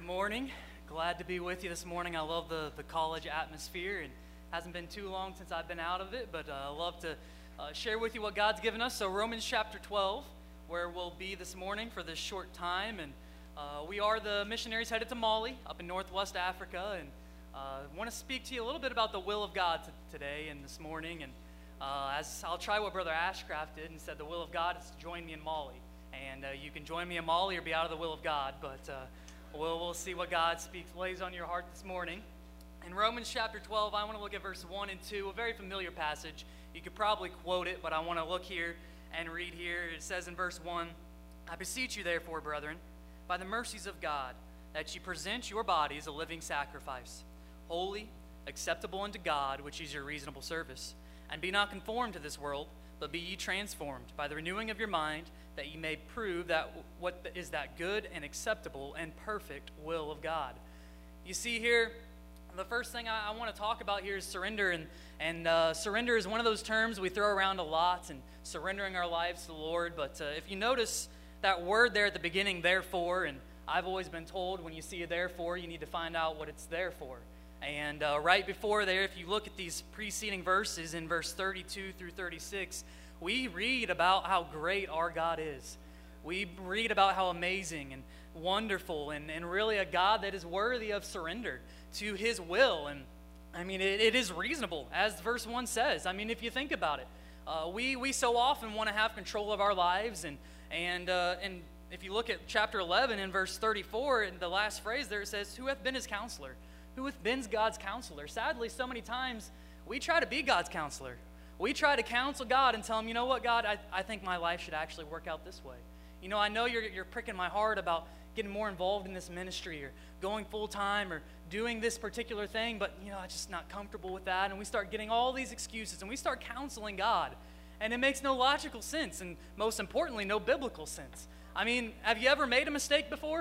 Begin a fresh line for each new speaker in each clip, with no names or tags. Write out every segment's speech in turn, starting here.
morning. Glad to be with you this morning. I love the college atmosphere, and hasn't been too long since I've been out of it, but I love to share with you what God's given us. So Romans chapter 12, where we'll be this morning for this short time, and we are the missionaries headed to Mali up in northwest Africa, and want to speak to you a little bit about the will of God today and this morning. And as I'll try what Brother Ashcraft did and said, the will of God is to join me in Mali. And you can join me in Mali or be out of the will of God, but we'll see what God lays on your heart this morning. In Romans chapter 12, I want to look at verse 1 and 2, a very familiar passage. You could probably quote it, but I want to look here and read here. It says in verse 1, I beseech you therefore, brethren, by the mercies of God, that ye present your bodies a living sacrifice, holy, acceptable unto God, which is your reasonable service. And be not conformed to this world, but be ye transformed by the renewing of your mind, that ye may prove that what is that good and acceptable and perfect will of God. You see here, the first thing I want to talk about here is surrender, and surrender is one of those terms we throw around a lot, and surrendering our lives to the Lord. But if you notice that word there at the beginning, therefore, and I've always been told when you see a therefore, you need to find out what it's there for. And right before there, if you look at these preceding verses in verse 32 through 36, we read about how great our God is. We read about how amazing and wonderful and really a God that is worthy of surrender to His will. And I mean, it is reasonable, as verse 1 says. I mean, if you think about it, we so often want to have control of our lives. And if you look at chapter 11 in verse 34, in the last phrase there, it says, who hath been his counselor? Who hath been God's counselor? Sadly, so many times we try to be God's counselor. We try to counsel God and tell him, you know what, God, I think my life should actually work out this way. You know, I know you're pricking my heart about getting more involved in this ministry or going full-time or doing this particular thing, but, you know, I'm just not comfortable with that. And we start getting all these excuses, and we start counseling God. And it makes no logical sense, and most importantly, no biblical sense. I mean, have you ever made a mistake before?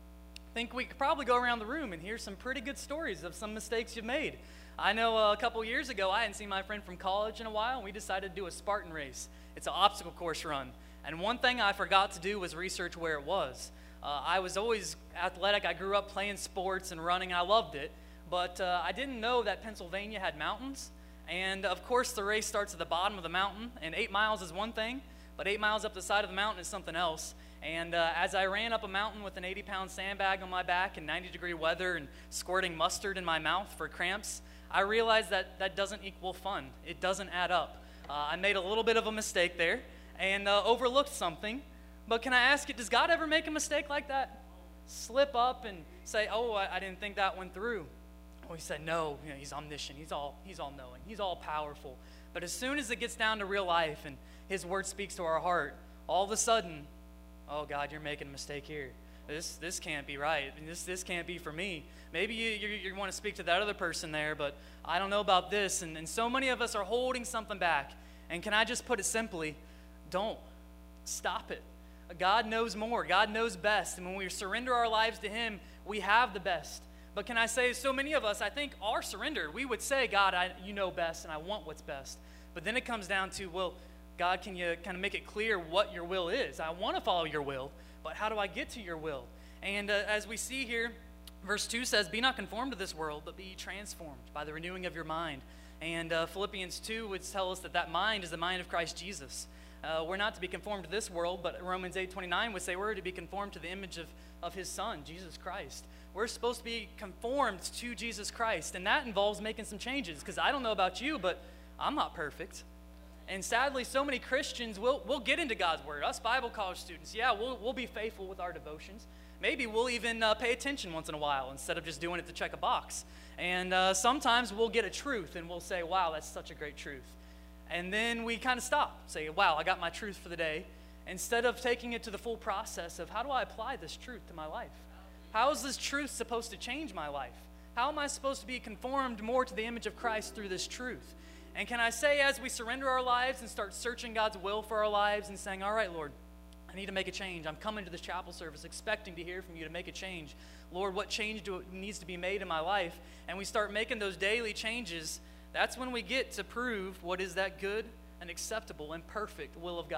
I think we could probably go around the room and hear some pretty good stories of some mistakes you've made. I know a couple years ago, I hadn't seen my friend from college in a while, and we decided to do a Spartan race. It's an obstacle course run. And one thing I forgot to do was research where it was. I was always athletic. I grew up playing sports and running. I loved it. But I didn't know that Pennsylvania had mountains. And, of course, the race starts at the bottom of the mountain. And 8 miles is one thing, but 8 miles up the side of the mountain is something else. And as I ran up a mountain with an 80-pound sandbag on my back in 90-degree weather and squirting mustard in my mouth for cramps, I realized that doesn't equal fun. It doesn't add up. I made a little bit of a mistake there and overlooked something. But can I ask you, does God ever make a mistake like that? Slip up and say, oh, I didn't think that went through. Oh, he said, no, you know, he's omniscient. He's all-knowing. He's all-powerful. But as soon as it gets down to real life and his word speaks to our heart, all of a sudden, oh, God, you're making a mistake here. This can't be right. This can't be for me. Maybe you want to speak to that other person there, but I don't know about this. And so many of us are holding something back. And can I just put it simply? Don't. Stop it. God knows more. God knows best. And when we surrender our lives to Him, we have the best. But can I say, so many of us, I think, are surrendered. We would say, God, you know best, and I want what's best. But then it comes down to, well, God, can you kind of make it clear what your will is? I want to follow your will, but how do I get to your will? And as we see here, verse 2 says, be not conformed to this world, but be ye transformed by the renewing of your mind. And Philippians 2 would tell us that mind is the mind of Christ Jesus. We're not to be conformed to this world, but Romans 8:29 would say we're to be conformed to the image of His Son, Jesus Christ. We're supposed to be conformed to Jesus Christ, and that involves making some changes, because I don't know about you, but I'm not perfect. And sadly, so many Christians will get into God's Word. Us Bible college students, yeah, we'll be faithful with our devotions. Maybe we'll even pay attention once in a while instead of just doing it to check a box. And sometimes we'll get a truth, and we'll say, wow, that's such a great truth. And then we kind of stop, say, wow, I got my truth for the day, instead of taking it to the full process of how do I apply this truth to my life? How is this truth supposed to change my life? How am I supposed to be conformed more to the image of Christ through this truth? And can I say, as we surrender our lives and start searching God's will for our lives and saying, all right, Lord, I need to make a change. I'm coming to this chapel service expecting to hear from you to make a change. Lord, what change needs to be made in my life? And we start making those daily changes. That's when we get to prove what is that good and acceptable and perfect will of God.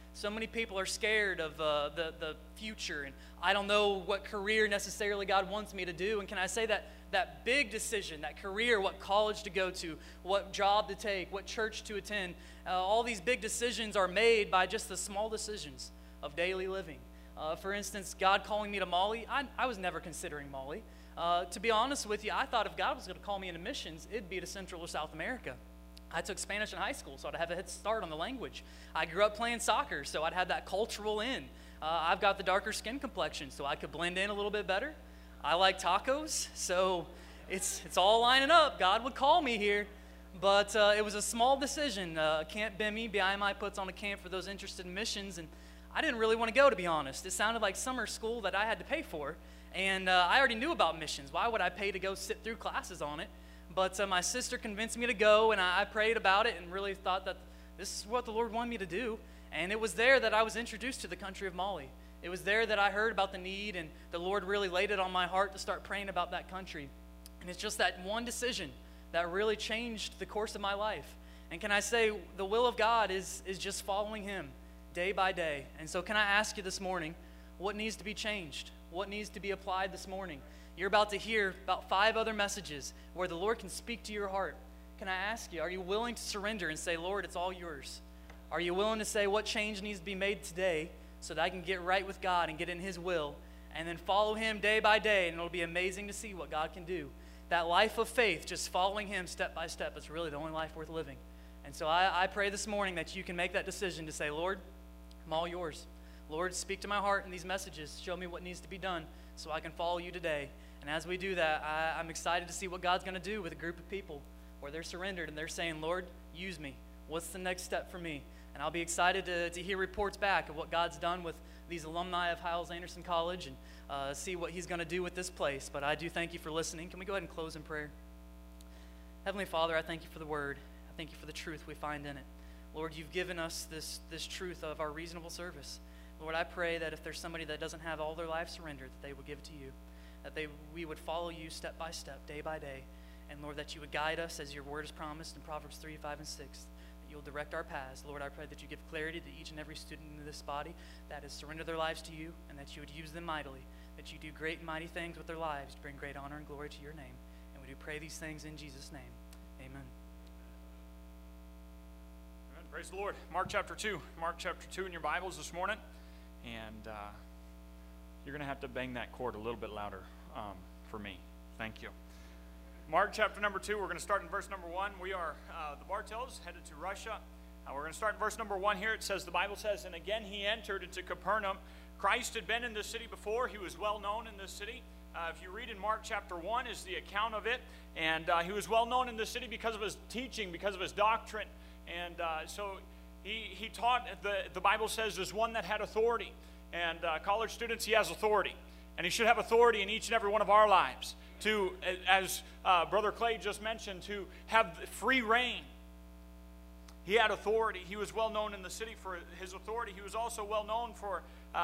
So many people are scared of the future, and I don't know what career necessarily God wants me to do. And can I say that big decision, that career, what college to go to, what job to take, what church to attend, all these big decisions are made by just the small decisions of daily living. For instance, God calling me to Mali, I was never considering Mali. To be honest with you, I thought if God was going to call me into missions, it'd be to Central or South America. I took Spanish in high school, so I'd have a head start on the language. I grew up playing soccer, so I'd have that cultural in. I've got the darker skin complexion, so I could blend in a little bit better. I like tacos, so it's all lining up. God would call me here. But it was a small decision. Camp Bimmy, BIMI puts on a camp for those interested in missions, and I didn't really want to go, to be honest. It sounded like summer school that I had to pay for, and I already knew about missions. Why would I pay to go sit through classes on it? But my sister convinced me to go, and I prayed about it and really thought that this is what the Lord wanted me to do. And it was there that I was introduced to the country of Mali. It was there that I heard about the need, and the Lord really laid it on my heart to start praying about that country. And it's just that one decision that really changed the course of my life. And can I say, the will of God is just following Him day by day. And so can I ask you this morning, what needs to be changed? What needs to be applied this morning? You're about to hear about 5 other messages where the Lord can speak to your heart. Can I ask you, are you willing to surrender and say, Lord, it's all yours? Are you willing to say what change needs to be made today so that I can get right with God and get in His will, and then follow Him day by day, and it'll be amazing to see what God can do. That life of faith, just following Him step by step, is really the only life worth living. And so I pray this morning that you can make that decision to say, Lord, I'm all yours. Lord, speak to my heart in these messages. Show me what needs to be done so I can follow you today. And as we do that, I'm excited to see what God's going to do with a group of people where they're surrendered and they're saying, Lord, use me. What's the next step for me? And I'll be excited to hear reports back of what God's done with these alumni of Hyles-Anderson College and see what He's going to do with this place. But I do thank you for listening. Can we go ahead and close in prayer? Heavenly Father, I thank you for the word. I thank you for the truth we find in it. Lord, you've given us this truth of our reasonable service. Lord, I pray that if there's somebody that doesn't have all their life surrendered, that they would give it to you, that we would follow you step by step, day by day, and Lord, that you would guide us as your word is promised in Proverbs 3, 5, and 6, that you'll direct our paths. Lord, I pray that you give clarity to each and every student in this body that has surrendered their lives to you, and that you would use them mightily, that you do great and mighty things with their lives to bring great honor and glory to your name. And we do pray these things in Jesus' name. Amen.
Praise the Lord. Mark chapter 2. Mark chapter 2 in your Bibles this morning. And you're going to have to bang that chord a little bit louder for me. Thank you. Mark chapter number 2. We're going to start in verse number 1. We are the Bartels headed to Russia. We're going to start in verse number 1 here. It says, the Bible says, and again he entered into Capernaum. Christ had been in this city before. He was well known in this city. If you read in Mark chapter 1 is the account of it. And he was well known in this city because of his teaching, because of his doctrine. And so he taught, the Bible says, as one that had authority. And college students, he has authority. And he should have authority in each and every one of our lives to, as Brother Clay just mentioned, to have free reign. He had authority. He was well known in the city for his authority. He was also well known for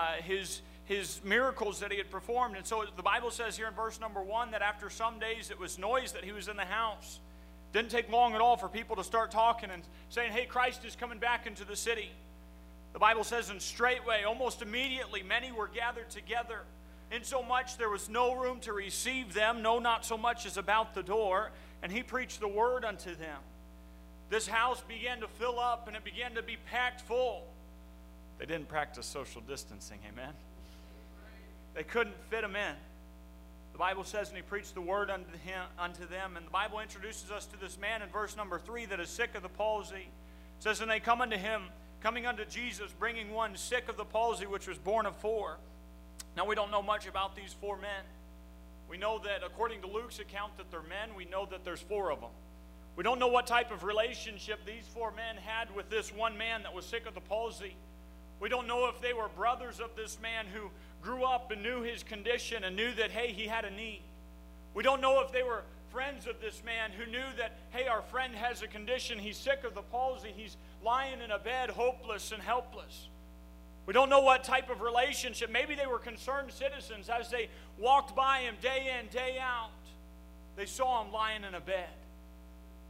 his miracles that he had performed. And so the Bible says here in verse number 1 that after some days it was noise that he was in the house. Didn't take long at all for people to start talking and saying, hey, Christ is coming back into the city. The Bible says, and straightway, almost immediately, many were gathered together, insomuch there was no room to receive them, no, not so much as about the door, and he preached the word unto them. This house began to fill up, and it began to be packed full. They didn't practice social distancing, amen? They couldn't fit them in. The Bible says, and he preached the word unto them, and the Bible introduces us to this man in verse number 3 that is sick of the palsy. It says, and they come unto him, coming unto Jesus, bringing one sick of the palsy, which was born of 4. Now, we don't know much about these 4 men. We know that according to Luke's account that they're men. We know that there's 4 of them. We don't know what type of relationship these 4 men had with this one man that was sick of the palsy. We don't know if they were brothers of this man who grew up and knew his condition and knew that, hey, he had a need. We don't know if they were friends of this man who knew that, hey, our friend has a condition. He's sick of the palsy. He's lying in a bed, hopeless and helpless. We don't know what type of relationship. Maybe they were concerned citizens as they walked by him day in, day out. They saw him lying in a bed.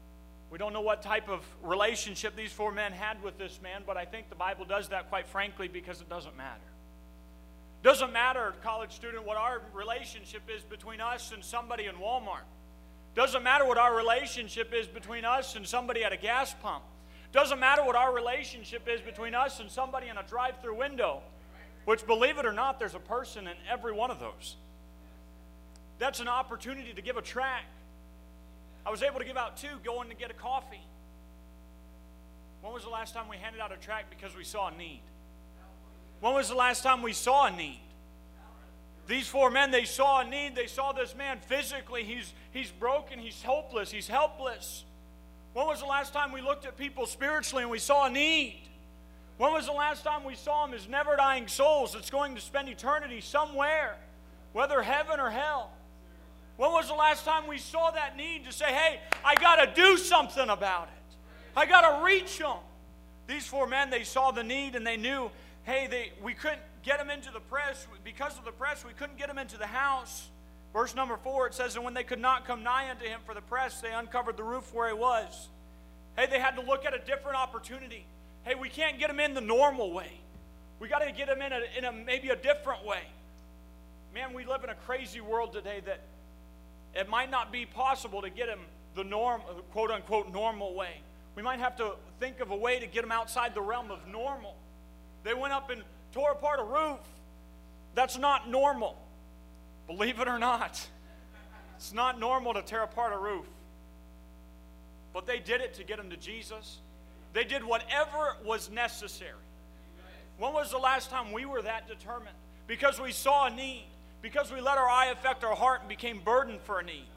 We don't know what type of relationship these 4 men had with this man, but I think the Bible does that quite frankly because it doesn't matter. It doesn't matter, college student, what our relationship is between us and somebody in Walmart. It doesn't matter what our relationship is between us and somebody at a gas pump. It doesn't matter what our relationship is between us and somebody in a drive-through window, which, believe it or not, there's a person in every one of those. That's an opportunity to give a tract. I was able to give out 2 going to get a coffee. When was the last time we handed out a tract because we saw a need? When was the last time we saw a need? These 4 men, they saw a need. They saw this man physically. He's broken. He's hopeless. He's helpless. When was the last time we looked at people spiritually and we saw a need? When was the last time we saw them as never-dying souls that's going to spend eternity somewhere, whether heaven or hell? When was the last time we saw that need to say, hey, I got to do something about it. I got to reach them. These 4 men, they saw the need and they knew, hey, we couldn't get them into the press. Because of the press, we couldn't get them into the house. Verse number 4, it says, and when they could not come nigh unto him for the press, they uncovered the roof where he was. Hey, they had to look at a different opportunity. Hey, we can't get them in the normal way. We got to get them in maybe a different way. Man, we live in a crazy world today that it might not be possible to get them the quote-unquote normal way. We might have to think of a way to get them outside the realm of normal. They went up and tore apart a roof. That's not normal. Believe it or not. It's not normal to tear apart a roof. But they did it to get them to Jesus. They did whatever was necessary. When was the last time we were that determined? Because we saw a need. Because we let our eye affect our heart and became burdened for a need.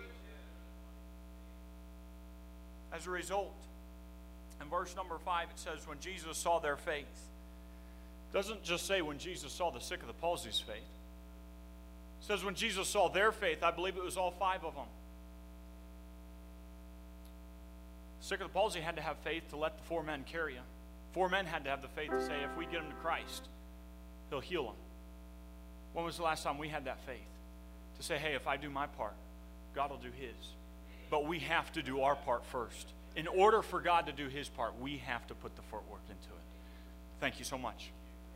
As a result, in verse number 5, it says, when Jesus saw their faith. It doesn't just say when Jesus saw the sick of the palsy's faith. It says when Jesus saw their faith. I believe it was all 5 of them. Sick of the palsy had to have faith to let the 4 men carry him. 4 men had to have the faith to say, if we get him to Christ, he'll heal him. When was the last time we had that faith? To say, hey, if I do my part, God will do his. But we have to do our part first. In order for God to do his part, we have to put the footwork into it. Thank you so much.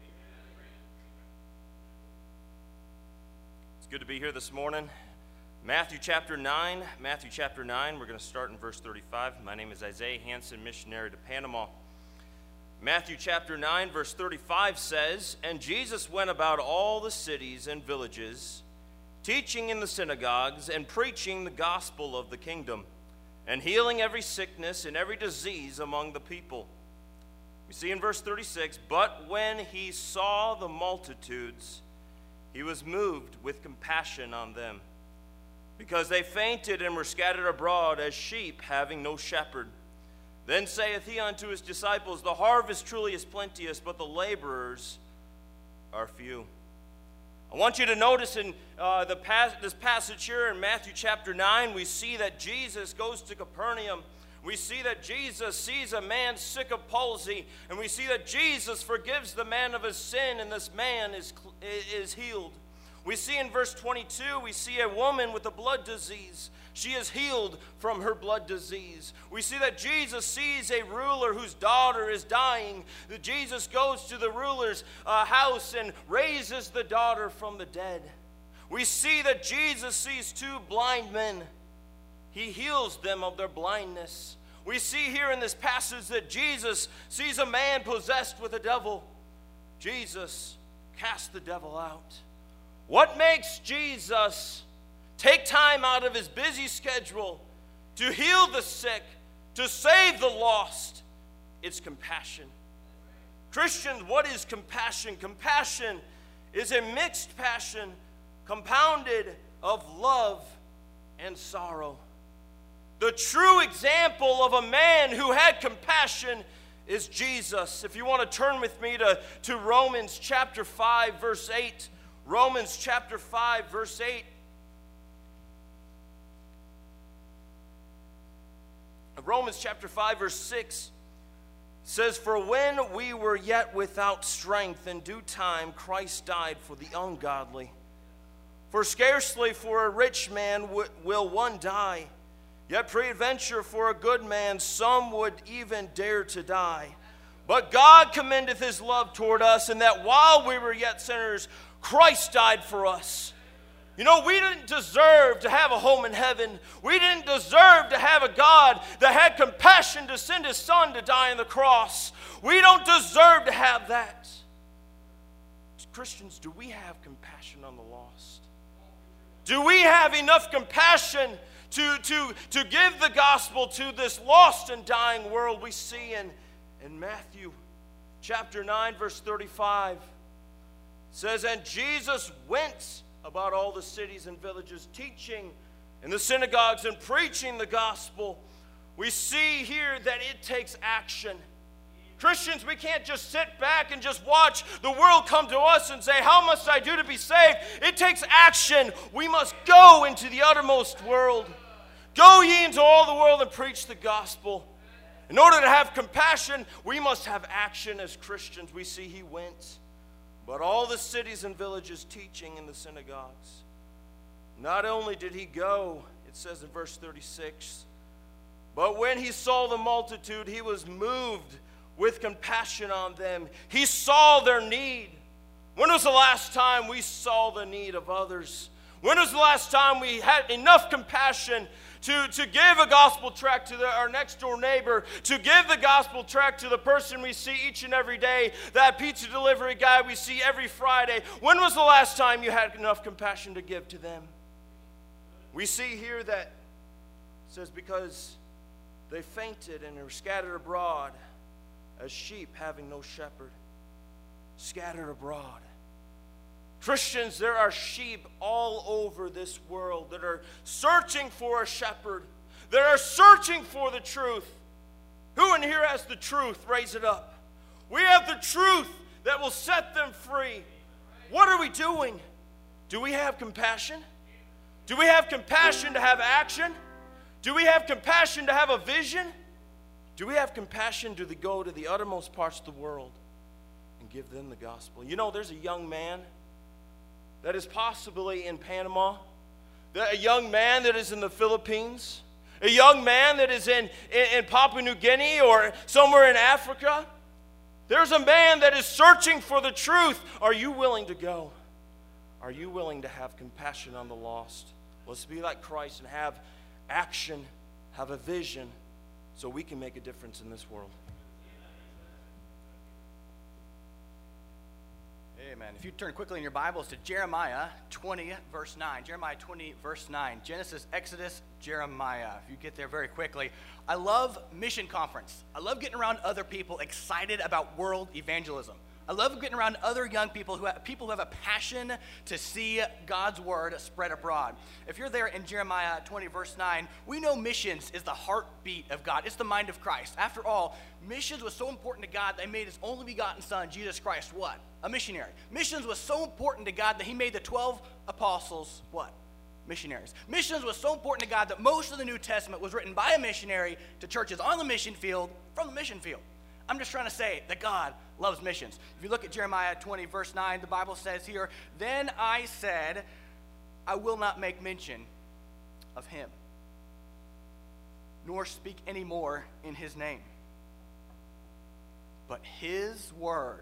It's good to be here this morning. Matthew chapter 9. Matthew chapter 9, we're going to start in verse 35. My name is Isaiah Hansen, missionary to Panama. Matthew chapter 9, verse 35 says, and Jesus went about all the cities and villages, teaching in the synagogues and preaching the gospel of the kingdom, and healing every sickness and every disease among the people. We see in verse 36, but when he saw the multitudes, he was moved with compassion on them, because they fainted and were scattered abroad as sheep having no shepherd. Then saith he unto his disciples, the harvest truly is plenteous, but the laborers are few. I want you to notice in this passage here in Matthew chapter 9, we see that Jesus goes to Capernaum. We see that Jesus sees a man sick of palsy, and we see that Jesus forgives the man of his sin, and this man is healed. We see in verse 22, we see a woman with a blood disease. She is healed from her blood disease. We see that Jesus sees a ruler whose daughter is dying. That Jesus goes to the ruler's house and raises the daughter from the dead. We see that Jesus sees 2 blind men. He heals them of their blindness. We see here in this passage that Jesus sees a man possessed with a devil. Jesus casts the devil out. What makes Jesus take time out of his busy schedule to heal the sick, to save the lost? It's compassion. Christians, what is compassion? Compassion is a mixed passion compounded of love and sorrow. The true example of a man who had compassion is Jesus. If you want to turn with me to Romans chapter 5, verse 8. Romans chapter 5, verse 8. Romans chapter 5, verse 6 says, for when we were yet without strength, in due time Christ died for the ungodly. For scarcely for a rich man will one die, Yet peradventure for a good man some would even dare to die. But God commendeth his love toward us, in that while we were yet sinners, Christ died for us. You know, we didn't deserve to have a home in heaven. We didn't deserve to have a God that had compassion to send his son to die on the cross. We don't deserve to have that. Christians, do we have compassion on the lost? Do we have enough compassion to give the gospel to this lost and dying world? We see in Matthew chapter 9, verse 35, says, and Jesus went about all the cities and villages, teaching in the synagogues and preaching the gospel. We see here that it takes action. Christians, we can't just sit back and just watch the world come to us and say, how must I do to be saved? It takes action. We must go into the uttermost world. Go ye into all the world and preach the gospel. In order to have compassion, we must have action as Christians. We see he went but all the cities and villages, teaching in the synagogues. Not only did he go, it says in verse 36, but when he saw the multitude, he was moved with compassion on them. He saw their need. When was the last time we saw the need of others? When was the last time we had enough compassion to give a gospel tract to our next door neighbor, to give the gospel tract to the person we see each and every day, that pizza delivery guy we see every Friday? When was the last time you had enough compassion to give to them? We see here that it says, because they fainted and were scattered abroad as sheep having no shepherd. Scattered abroad. Christians, there are sheep all over this world that are searching for a shepherd, that are searching for the truth. Who in here has the truth? Raise it up. We have the truth that will set them free. What are we doing? Do we have compassion? Do we have compassion to have action? Do we have compassion to have a vision? Do we have compassion to go to the uttermost parts of the world and give them the gospel? You know, there's a young man that is possibly in Panama, a young man that is in the Philippines, a young man that is in Papua New Guinea or somewhere in Africa. There's a man that is searching for the truth. Are you willing to go? Are you willing to have compassion on the lost? Let's be like Christ and have action, have a vision, so we can make a difference in this world.
Amen. If you turn quickly in your Bibles to Jeremiah 20, verse 9. Jeremiah 20, verse 9. Genesis, Exodus, Jeremiah. If you get there very quickly. I love mission conference. I love getting around other people excited about world evangelism. I love getting around other young people who have a passion to see God's word spread abroad. If you're there in Jeremiah 20, verse 9, we know missions is the heartbeat of God. It's the mind of Christ. After all, missions was so important to God that he made his only begotten son, Jesus Christ, what? A missionary. Missions was so important to God that he made the 12 apostles, what? Missionaries. Missions was so important to God that most of the New Testament was written by a missionary to churches on the mission field from the mission field. I'm just trying to say that God loves missions. If you look at Jeremiah 20, verse 9, the Bible says here, then I said, I will not make mention of him, nor speak any more in his name. But his word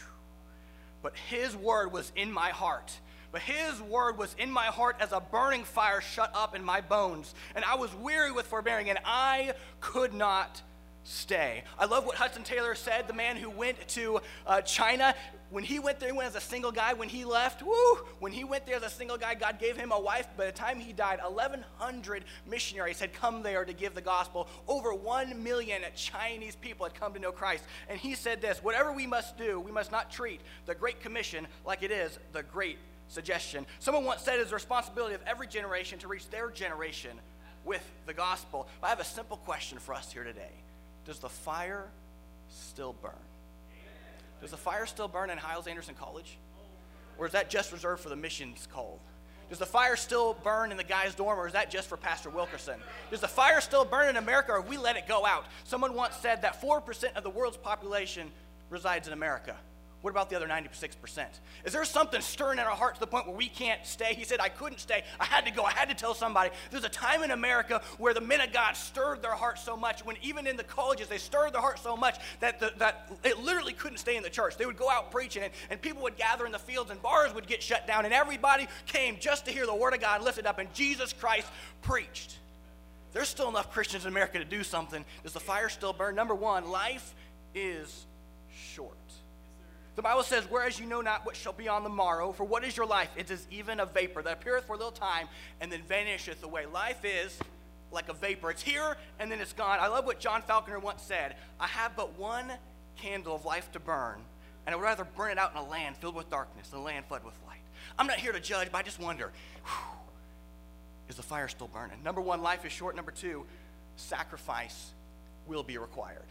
was in my heart. But his word was in my heart as a burning fire shut up in my bones. And I was weary with forbearing, and I could not stay. I love what Hudson Taylor said, the man who went to China. When he went there, he went as a single guy. When he left, when he went there as a single guy, God gave him a wife. By the time he died, 1,100 missionaries had come there to give the gospel. Over 1 million Chinese people had come to know Christ. And he said this, whatever we must do, we must not treat the Great Commission like it is the Great Suggestion. Someone once said it's the responsibility of every generation to reach their generation with the gospel. But I have a simple question for us here today. Does the fire still burn? Does the fire still burn in Hyles-Anderson College? Or is that just reserved for the missions called? Does the fire still burn in the guy's dorm, or is that just for Pastor Wilkerson? Does the fire still burn in America, or we let it go out? Someone once said that 4% of the world's population resides in America. What about the other 96%? Is there something stirring in our heart to the point where we can't stay? He said, I couldn't stay. I had to go. I had to tell somebody. There's a time in America where the men of God stirred their heart so much, when even in the colleges, they stirred their heart so much that it literally couldn't stay in the church. They would go out preaching, and people would gather in the fields, and bars would get shut down, and everybody came just to hear the word of God lifted up, and Jesus Christ preached. There's still enough Christians in America to do something. Does the fire still burn? Number one, life is short. The Bible says, whereas you know not what shall be on the morrow, for what is your life? It is even a vapor that appeareth for a little time and then vanisheth away. Life is like a vapor. It's here and then it's gone. I love what John Falconer once said. I have but one candle of life to burn, and I would rather burn it out in a land filled with darkness than a land flooded with light. I'm not here to judge, but I just wonder, is the fire still burning? Number one, life is short. Number two, sacrifice will be required.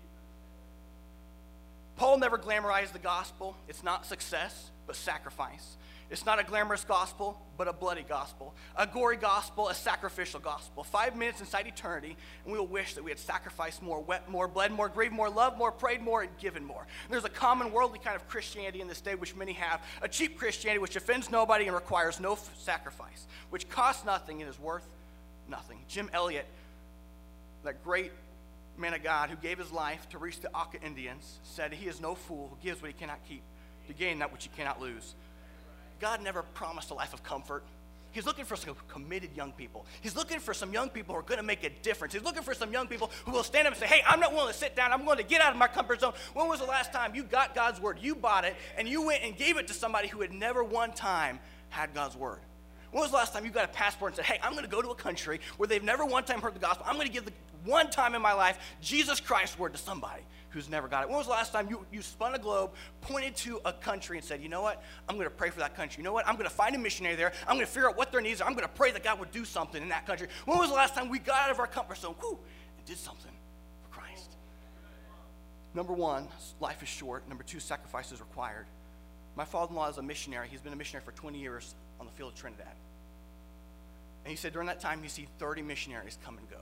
Paul never glamorized the gospel. It's not success, but sacrifice. It's not a glamorous gospel, but a bloody gospel. A gory gospel, a sacrificial gospel. 5 minutes inside eternity, and we will wish that we had sacrificed more, wept more, bled more, grieved more, loved more, prayed more, and given more. There's a common worldly kind of Christianity in this day, which many have. A cheap Christianity which offends nobody and requires no sacrifice, which costs nothing and is worth nothing. Jim Elliot, that great man of God who gave his life to reach the Auca Indians, said, he is no fool who gives what he cannot keep to gain that which he cannot lose. God never promised a life of comfort. He's looking for some committed young people. He's looking for some young people who are going to make a difference. He's looking for some young people who will stand up and say, hey, I'm not willing to sit down. I'm going to get out of my comfort zone. When was the last time you got God's word? You bought it, and you went and gave it to somebody who had never one time had God's word. When was the last time you got a passport and said, hey, I'm going to go to a country where they've never one time heard the gospel. I'm going to give the one time in my life Jesus Christ's word to somebody who's never got it. When was the last time you spun a globe, pointed to a country and said, you know what, I'm going to pray for that country. You know what, I'm going to find a missionary there. I'm going to figure out what their needs are. I'm going to pray that God would do something in that country. When was the last time we got out of our comfort zone, and did something for Christ? Number one, life is short. Number two, sacrifice is required. My father-in-law is a missionary. He's been a missionary for 20 years on the field of Trinidad. And he said during that time, he's seen 30 missionaries come and go.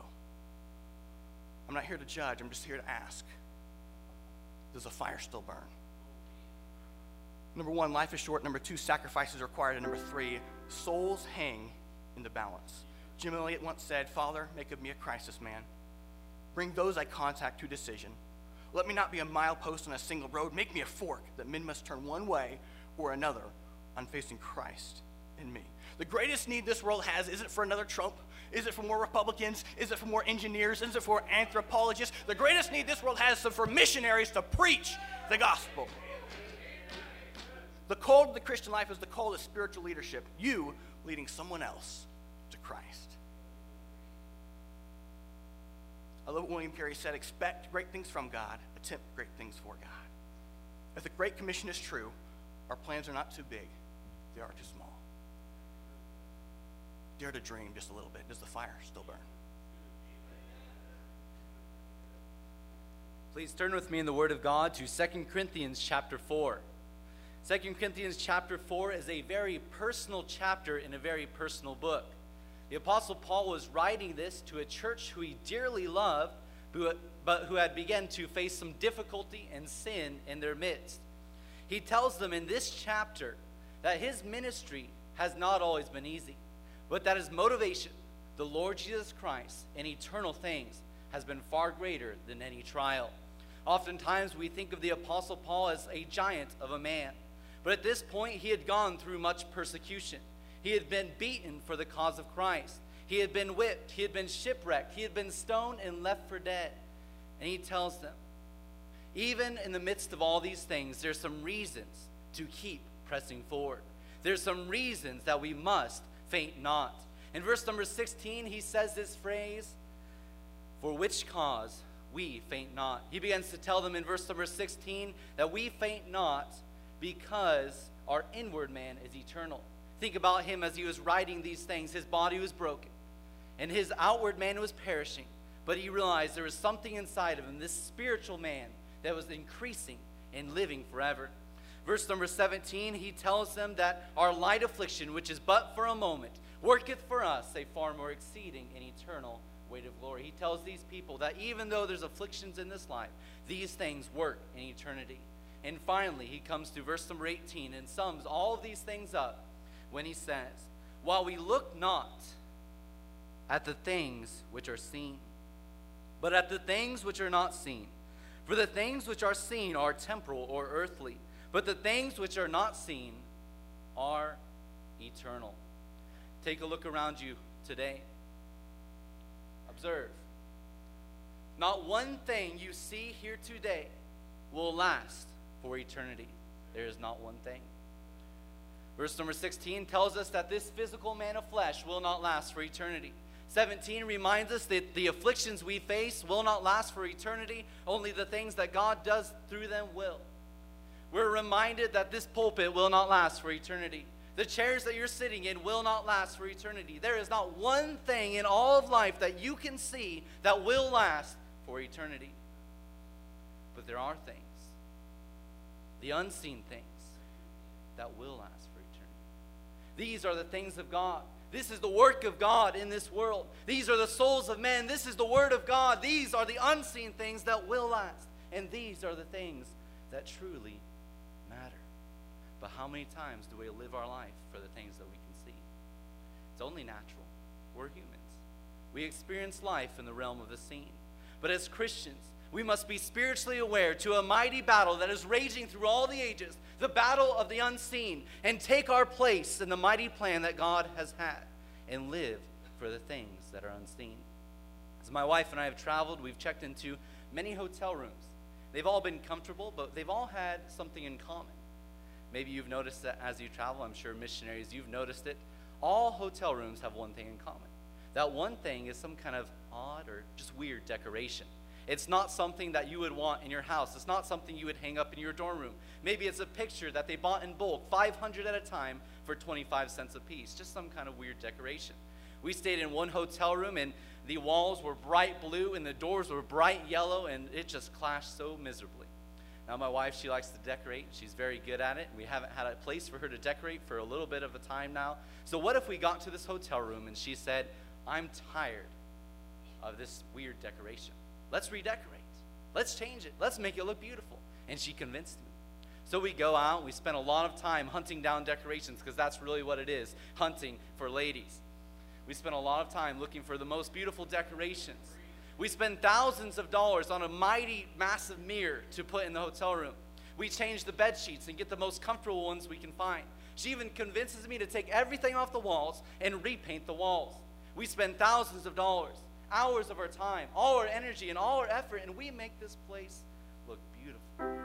I'm not here to judge. I'm just here to ask, does the fire still burn? Number one, life is short. Number two, sacrifice is required. And number three, souls hang in the balance. Jim Elliot once said, Father, make of me a crisis man. Bring those I contact to decision. Let me not be a milepost on a single road. Make me a fork that men must turn one way or another on facing Christ in me. The greatest need this world has isn't for another Trump. Is it for more Republicans? Is it for more engineers? Is it for anthropologists? The greatest need this world has is for missionaries to preach the gospel. The call to the Christian life is the call to spiritual leadership. You leading someone else to Christ. I love what William Carey said, expect great things from God, attempt great things for God. If the Great Commission is true, our plans are not too big, they are too small. Dare to dream just a little bit. Does the fire still burn?
Please turn with me in the Word of God to 2 Corinthians chapter 4. 2 Corinthians chapter 4 is a very personal chapter in a very personal book. The Apostle Paul was writing this to a church who he dearly loved, but who had begun to face some difficulty and sin in their midst. He tells them in this chapter that his ministry has not always been easy, but that his motivation, the Lord Jesus Christ, and eternal things, has been far greater than any trial. Oftentimes we think of the Apostle Paul as a giant of a man, but at this point he had gone through much persecution. He had been beaten for the cause of Christ. He had been whipped. He had been shipwrecked. He had been stoned and left for dead. And he tells them, even in the midst of all these things, there's some reasons to keep pressing forward. There's some reasons that we must faint not. In verse number 16, he says this phrase, for which cause we faint not. He begins to tell them in verse number 16 that we faint not because our inward man is eternal. Think about him as he was writing these things. His body was broken, and his outward man was perishing. But he realized there was something inside of him, this spiritual man, that was increasing and living forever. Verse number 17, he tells them that our light affliction, which is but for a moment, worketh for us a far more exceeding and eternal weight of glory. He tells these people that even though there's afflictions in this life, these things work in eternity. And finally, he comes to verse number 18 and sums all of these things up when he says, while we look not at the things which are seen, but at the things which are not seen. For the things which are seen are temporal or earthly, but the things which are not seen are eternal. Take a look around you today. Observe. Not one thing you see here today will last for eternity. There is not one thing. Verse number 16 tells us that this physical man of flesh will not last for eternity. 17 reminds us that the afflictions we face will not last for eternity. Only the things that God does through them will. We're reminded that this pulpit will not last for eternity. The chairs that you're sitting in will not last for eternity. There is not one thing in all of life that you can see that will last for eternity. But there are things, the unseen things, that will last for eternity. These are the things of God. This is the work of God in this world. These are the souls of men. This is the word of God. These are the unseen things that will last. And these are the things that truly matter. But how many times do we live our life for the things that we can see? It's only natural. We're humans. We experience life in the realm of the seen. But as Christians, we must be spiritually aware to a mighty battle that is raging through all the ages, the battle of the unseen, and take our place in the mighty plan that God has had and live for the things that are unseen. As my wife and I have traveled, we've checked into many hotel rooms. They've all been comfortable, but they've all had something in common. Maybe you've noticed that as you travel. I'm sure missionaries, you've noticed it. All hotel rooms have one thing in common. That one thing is some kind of odd or just weird decoration. It's not something that you would want in your house. It's not something you would hang up in your dorm room. Maybe it's a picture that they bought in bulk, 500 at a time for 25 cents a piece. Just some kind of weird decoration. We stayed in one hotel room, and the walls were bright blue, and the doors were bright yellow, and it just clashed so miserably. Now, my wife, she likes to decorate. She's very good at it. We haven't had a place for her to decorate for a little bit of a time now. So what if we got to this hotel room, and she said, I'm tired of this weird decoration. Let's redecorate. Let's change it. Let's make it look beautiful. And she convinced me. So we go out. We spend a lot of time hunting down decorations because that's really what it is, hunting for ladies. We spend a lot of time looking for the most beautiful decorations. We spend thousands of dollars on a mighty, massive mirror to put in the hotel room. We change the bed sheets and get the most comfortable ones we can find. She even convinces me to take everything off the walls and repaint the walls. We spend thousands of dollars, hours of our time, all our energy, and all our effort, and we make this place look beautiful.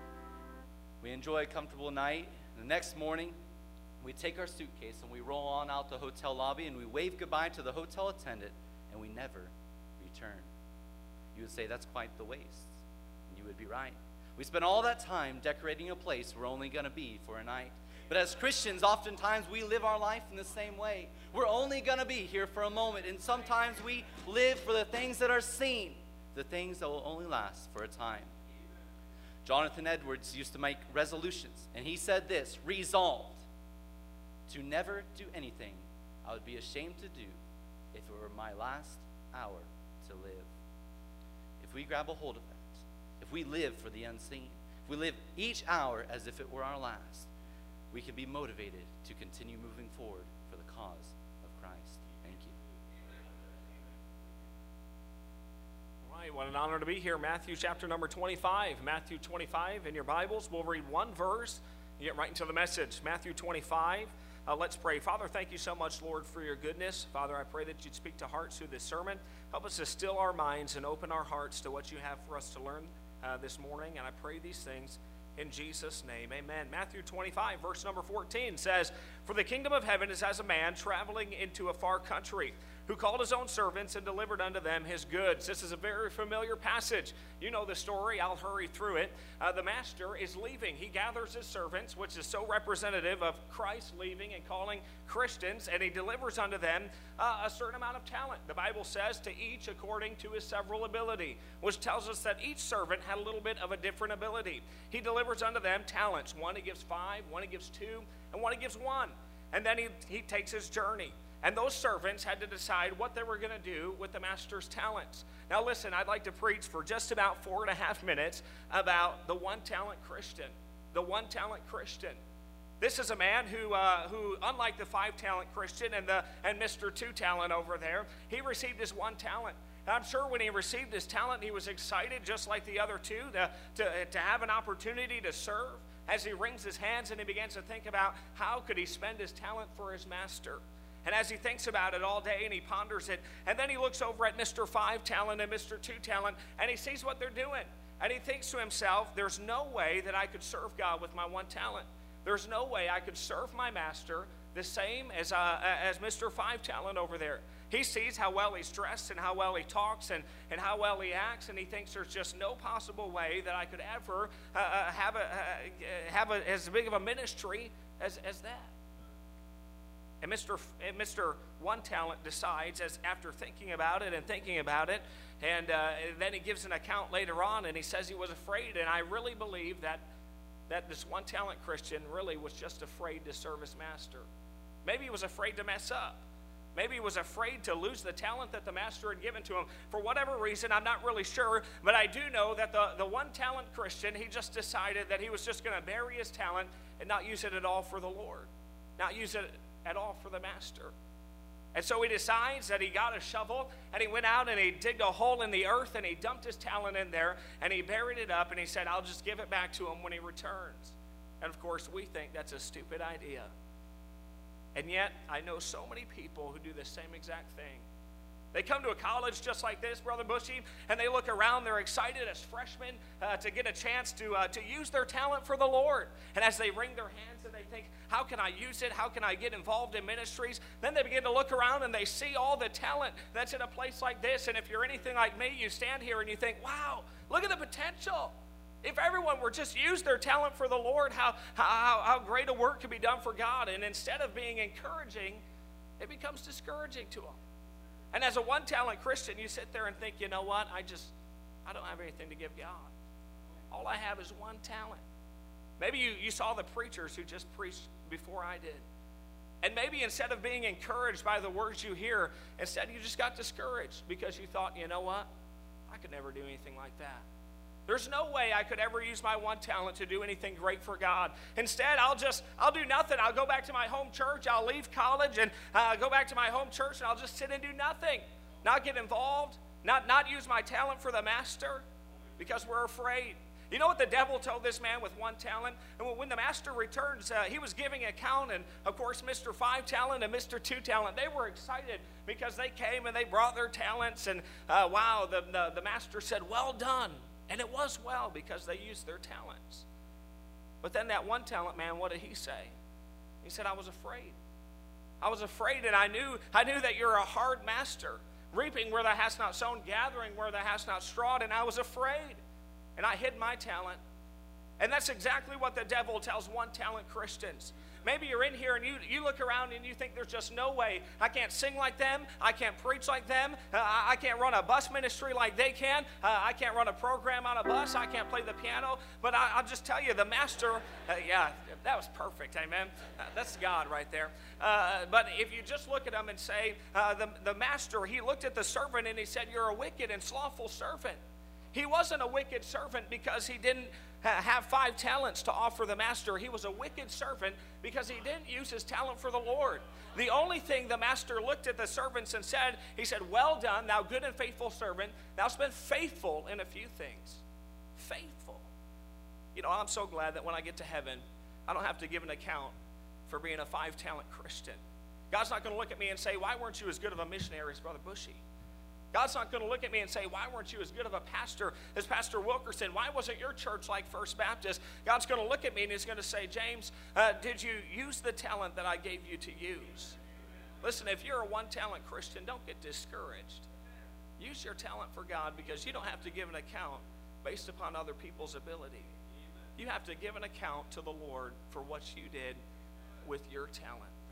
We enjoy a comfortable night. The next morning, we take our suitcase and we roll on out the hotel lobby and we wave goodbye to the hotel attendant, and we never return. You would say that's quite the waste, and you would be right. We spend all that time decorating a place we're only going to be for a night. But as Christians, oftentimes we live our life in the same way. We're only going to be here for a moment, and sometimes we live for the things that are seen, the things that will only last for a time. Jonathan Edwards used to make resolutions, and he said this: resolved to never do anything I would be ashamed to do if it were my last hour to live. If we grab a hold of that, if we live for the unseen, if we live each hour as if it were our last, we can be motivated to continue moving forward for the cause of Christ. Thank you.
All right, what an honor to be here. Matthew chapter number 25. Matthew 25 in your Bibles. We'll read one verse and get right into the message. Matthew 25. Let's pray. Father, thank you so much, Lord, for your goodness. Father, I pray that you'd speak to hearts through this sermon. Help us to still our minds and open our hearts to what you have for us to learn this morning. And I pray these things in Jesus' name, amen. Matthew 25, verse number 14 says, "For the kingdom of heaven is as a man traveling into a far country, who called his own servants and delivered unto them his goods." This is a very familiar passage. You know the story. I'll hurry through it. The master is leaving. He gathers his servants, which is so representative of Christ leaving and calling Christians, and he delivers unto them a certain amount of talent. The Bible says to each according to his several ability, which tells us that each servant had a little bit of a different ability. He delivers unto them talents. One he gives 5, one he gives 2, and one he gives 1. And then he takes his journey.
And those servants had to decide what they were going to do with the master's talents. Now listen, I'd like to preach for just about 4.5 minutes about the one-talent Christian. The one-talent Christian. This is a man who unlike the 5-talent Christian and Mr. 2-talent over there, he received his 1 talent. And I'm sure when he received his talent, he was excited, just like the other 2, to have an opportunity to serve. As he wrings his hands and he begins to think about how could he spend his talent for his master. And as he thinks about it all day and he ponders it, and then he looks over at Mr. 5-talent and Mr. 2-talent, and he sees what they're doing. And he thinks to himself, there's no way that I could serve God with my 1 talent. There's no way I could serve my master the same as Mr. 5-talent over there. He sees how well he's dressed and how well he talks and how well he acts, and he thinks there's just no possible way that I could ever have as big of a ministry as that. And Mr. 1-talent decides, as after thinking about it, and then he gives an account later on, and he says he was afraid. And I really believe that this 1-talent Christian really was just afraid to serve his master. Maybe he was afraid to mess up. Maybe he was afraid to lose the talent that the master had given to him. For whatever reason, I'm not really sure, but I do know that the 1-talent Christian, he just decided that he was just going to bury his talent and not use it at all for the Lord, not use it at all for the master. And so he decides that he got a shovel and he went out and he digged a hole in the earth and he dumped his talent in there and he buried it up and he said, I'll just give it back to him when he returns. And of course, we think that's a stupid idea. And yet, I know so many people who do the same exact thing. They come to a college just like this, Brother Bushy, and they look around, they're excited as freshmen to get a chance to use their talent for the Lord. And as they wring their hands and they think, how can I use it? How can I get involved in ministries? Then they begin to look around and they see all the talent that's in a place like this. And if you're anything like me, you stand here and you think, wow, look at the potential. If everyone were just use their talent for the Lord, how great a work could be done for God. And instead of being encouraging, it becomes discouraging to them. And as a 1-talent Christian, you sit there and think, you know what? I don't have anything to give God. All I have is 1 talent. Maybe you saw the preachers who just preached before I did. And maybe instead of being encouraged by the words you hear, instead you just got discouraged because you thought, you know what? I could never do anything like that. There's no way I could ever use my 1 talent to do anything great for God. Instead, I'll do nothing. I'll go back to my home church. I'll leave college and go back to my home church, and I'll just sit and do nothing. Not get involved, not use my talent for the master because we're afraid. You know what the devil told this man with 1 talent? And when the master returns, he was giving account, and of course, Mr. 5-talent and Mr. 2-talent, they were excited because they came and they brought their talents, and wow, the master said, well done. And it was well because they used their talents. But then that 1-talent man, what did he say? He said, I was afraid. I was afraid, and I knew that you're a hard master, reaping where thou hast not sown, gathering where thou hast not strawed, and I was afraid. And I hid my talent. And that's exactly what the devil tells 1-talent Christians. Maybe you're in here and you look around and you think there's just no way. I can't sing like them. I can't preach like them. I can't run a bus ministry like they can. I can't run a program on a bus. I can't play the piano. But I'll just tell you, the master, yeah, that was perfect, amen. That's God right there. But if you just look at him and say, the master, he looked at the servant and he said, you're a wicked and slothful servant. He wasn't a wicked servant because he didn't have 5 talents to offer the master. He was a wicked servant because he didn't use his talent for the Lord. The only thing the master looked at the servants and said, he said, well done, thou good and faithful servant. Thou'st been faithful in a few things. Faithful. You know, I'm so glad that when I get to heaven, I don't have to give an account for being a 5-talent Christian. God's not going to look at me and say, why weren't you as good of a missionary as Brother Bushy? God's not going to look at me and say, why weren't you as good of a pastor as Pastor Wilkerson? Why wasn't your church like First Baptist? God's going to look at me and he's going to say, James, did you use the talent that I gave you to use? Listen, if you're a 1-talent Christian, don't get discouraged. Use your talent for God because you don't have to give an account based upon other people's ability. You have to give an account to the Lord for what you did with your talent.